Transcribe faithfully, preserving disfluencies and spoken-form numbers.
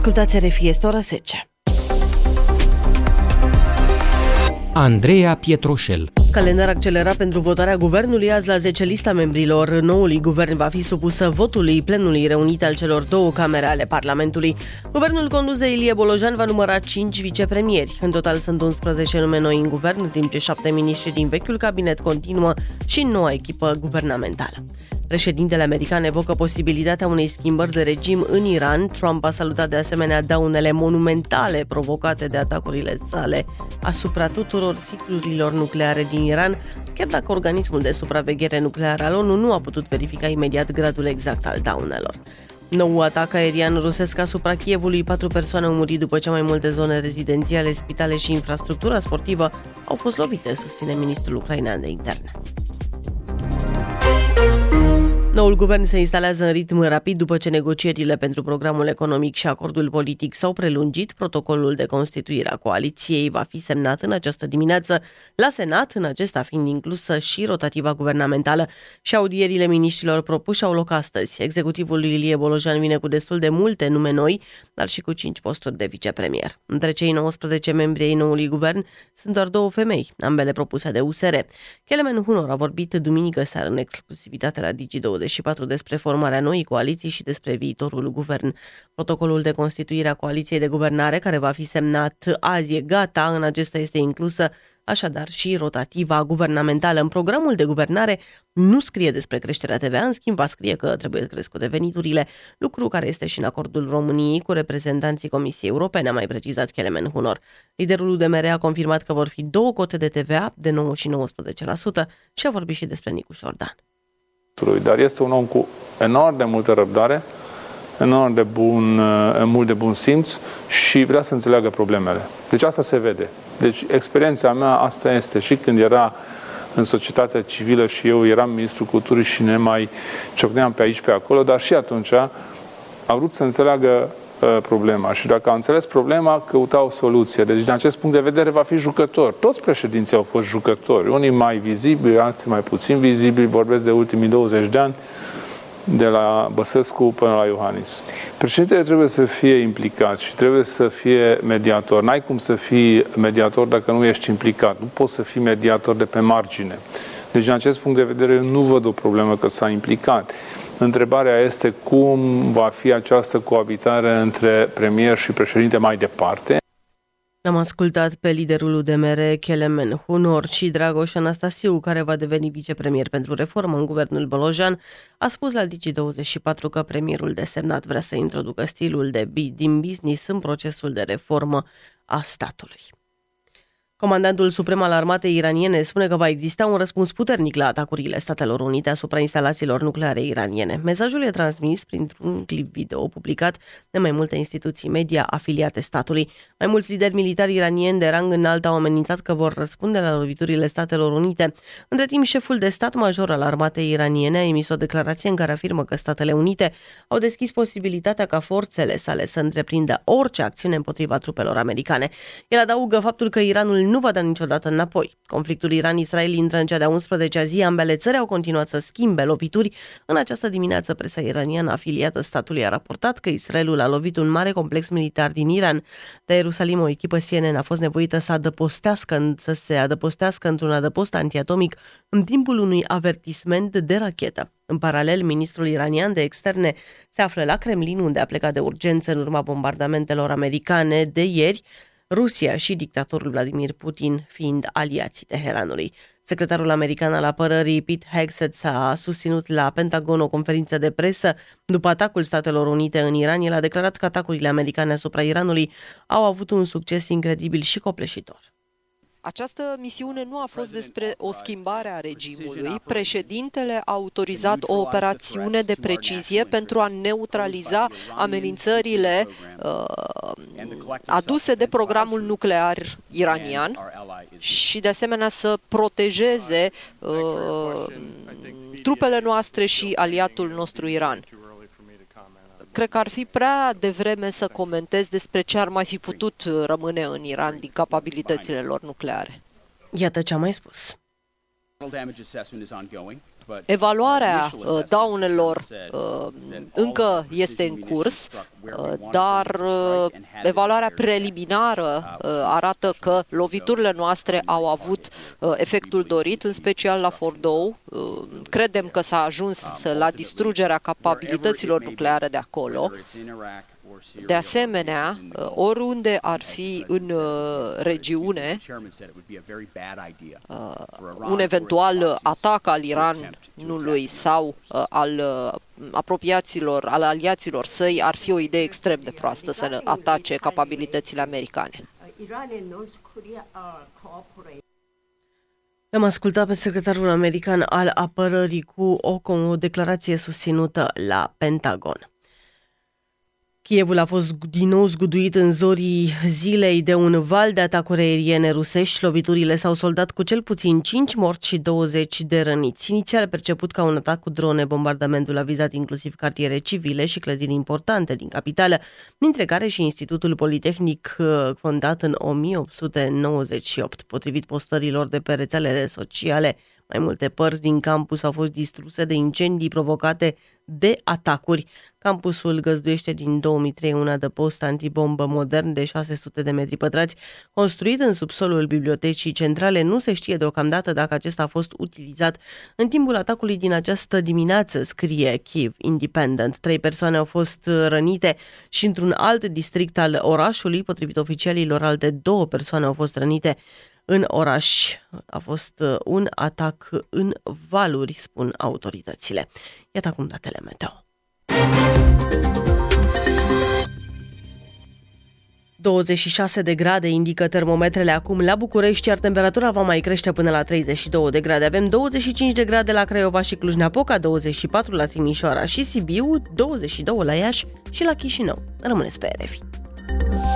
Ascultați R F I, este ora zece. Andreea Pietroșel. Calendar accelerat pentru votarea guvernului. Azi la zece lista membrilor noului guvern va fi supusă votului plenului reunit al celor două camere ale Parlamentului. Guvernul condus de Ilie Bolojan va număra cinci vicepremieri. În total sunt unsprezece nume noi în guvern, în timp ce șapte miniștri din vechiul cabinet continuă și noua echipă guvernamentală. Președintele american evocă posibilitatea unei schimbări de regim în Iran. Trump a salutat de asemenea daunele monumentale provocate de atacurile sale asupra tuturor siturilor nucleare din Iran, chiar dacă organismul de supraveghere nucleară al ONU nu a putut verifica imediat gradul exact al daunelor. Nou atac aerian rusesc asupra Kievului. Patru persoane au murit după ce mai multe zone rezidențiale, spitale și infrastructura sportivă au fost lovite, susține ministrul ucrainean de interne. Noul guvern se instalează în ritm rapid după ce negocierile pentru programul economic și acordul politic s-au prelungit. Protocolul de constituire a coaliției va fi semnat în această dimineață la Senat, în acesta fiind inclusă și rotativa guvernamentală, și audierile miniștrilor propuși au loc astăzi. Executivul lui Ilie Bolojan vine cu destul de multe nume noi, dar și cu cinci posturi de vicepremier. Între cei nouăsprezece membri ai noului guvern sunt doar două femei, ambele propuse de U S R. Kelemen Hunor a vorbit duminică seară în exclusivitate la Digi douăzeci și patru despre formarea noii coaliții și despre viitorul guvern. Protocolul de constituire a coaliției de guvernare, care va fi semnat azi, e gata. În acesta este inclusă așadar și rotativa guvernamentală. În programul de guvernare nu scrie despre creșterea T V A, în schimb va scrie că trebuie crescute veniturile, lucru care este și în acordul României cu reprezentanții Comisiei Europene, a mai precizat Kelemen Hunor. Liderul U D M R a confirmat că vor fi două cote de T V A, de nouă și nouăsprezece la sută, și a vorbit și despre Nicu Șordan. Dar este un om cu enorm de multă răbdare, enorm de bun, mult de bun simț și vrea să înțeleagă problemele. Deci asta se vede. Deci experiența mea asta este. Și când era în societatea civilă și eu eram ministrul culturii și ne mai ciocneam pe aici, pe acolo, dar și atunci a vrut să înțeleagă uh, problema. Și dacă a înțeles problema, căuta o soluție. Deci din acest punct de vedere va fi jucător. Toți președinții au fost jucători. Unii mai vizibili, alții mai puțin vizibili. Vorbesc de ultimii douăzeci de ani, de la Băsescu până la Iohannis. Președintele trebuie să fie implicat și trebuie să fie mediator. N-ai cum să fii mediator dacă nu ești implicat. Nu poți să fii mediator de pe margine. Deci, din acest punct de vedere, eu nu văd o problemă că s-a implicat. Întrebarea este cum va fi această coabitare între premier și președinte mai departe. Am ascultat pe liderul U D M R, Kelemen Hunor, și Dragoș Anastasiu, care va deveni vicepremier pentru reformă în guvernul Bolojan, a spus la Digi douăzeci și patru că premierul desemnat vrea să introducă stilul de din business în procesul de reformă a statului. Comandantul suprem al armatei iraniene spune că va exista un răspuns puternic la atacurile Statelor Unite asupra instalațiilor nucleare iraniene. Mesajul e transmis printr-un clip video publicat de mai multe instituții media afiliate statului. Mai mulți lideri militari iranieni de rang înalt au amenințat că vor răspunde la loviturile Statelor Unite. Între timp, șeful de stat major al armatei iraniene a emis o declarație în care afirmă că Statele Unite au deschis posibilitatea ca forțele sale să întreprindă orice acțiune împotriva trupelor americane. El adaugă faptul că Iranul nu va da niciodată înapoi. Conflictul Iran-Israel intră în cea de-a unsprezecea zi. Ambele țări au continuat să schimbe lovituri. În această dimineață, presa iraniană afiliată statului a raportat că Israelul a lovit un mare complex militar din Iran. La Ierusalim, o echipă C N N a fost nevoită să adăpostească, să se adăpostească într-un adăpost antiatomic în timpul unui avertisment de rachetă. În paralel, ministrul iranian de externe se află la Kremlin, unde a plecat de urgență în urma bombardamentelor americane de ieri, Rusia și dictatorul Vladimir Putin fiind aliații Teheranului. Secretarul american al apărării Pete Hegseth s-a susținut la Pentagon o conferință de presă după atacul Statelor Unite în Iran. El a declarat că atacurile americane asupra Iranului au avut un succes incredibil și copleșitor. Această misiune nu a fost despre o schimbare a regimului. Președintele a autorizat o operațiune de precizie pentru a neutraliza amenințările uh, aduse de programul nuclear iranian și, de asemenea, să protejeze uh, trupele noastre și aliatul nostru Iran. Cred că ar fi prea devreme să comentez despre ce ar mai fi putut rămâne în Iran din capabilitățile lor nucleare. Iată ce am mai spus. Evaluarea daunelor încă este în curs, dar evaluarea preliminară arată că loviturile noastre au avut efectul dorit, în special la Fordow. Credem că s-a ajuns la distrugerea capabilităților nucleare de acolo. De asemenea, oriunde ar fi în regiune, un eventual atac al Iranului sau al apropiaților, al aliaților săi ar fi o idee extrem de proastă să atace capabilitățile americane. L-am ascultat pe secretarul american al apărării cu o, o declarație susținută la Pentagon. Kievul a fost din nou zguduit în zorii zilei de un val de atacuri aeriene rusești. Loviturile s-au soldat cu cel puțin cinci morți și douăzeci de răniți. Inițial perceput ca un atac cu drone, bombardamentul a vizat inclusiv cartiere civile și clădiri importante din capitală, dintre care și Institutul Politehnic, fondat în o mie opt sute nouăzeci și opt. Potrivit postărilor de pe rețelele sociale, mai multe părți din campus au fost distruse de incendii provocate de atacuri. Campusul găzduiește din două mii trei un adăpost antibombă modern de șase sute de metri pătrați, construit în subsolul bibliotecii centrale. Nu se știe deocamdată dacă acesta a fost utilizat în timpul atacului din această dimineață, scrie Kyiv Independent. Trei persoane au fost rănite și într-un alt district al orașului, potrivit oficialilor, alte două persoane au fost rănite. În oraș a fost un atac în valuri, spun autoritățile. Iată acum datele meteo. douăzeci și șase de grade indică termometrele acum la București, iar temperatura va mai crește până la treizeci și două de grade. Avem douăzeci și cinci de grade la Craiova și Cluj-Napoca, douăzeci și patru la Timișoara și Sibiu, douăzeci și doi la Iași și la Chișinău. Rămâneți pe R F I.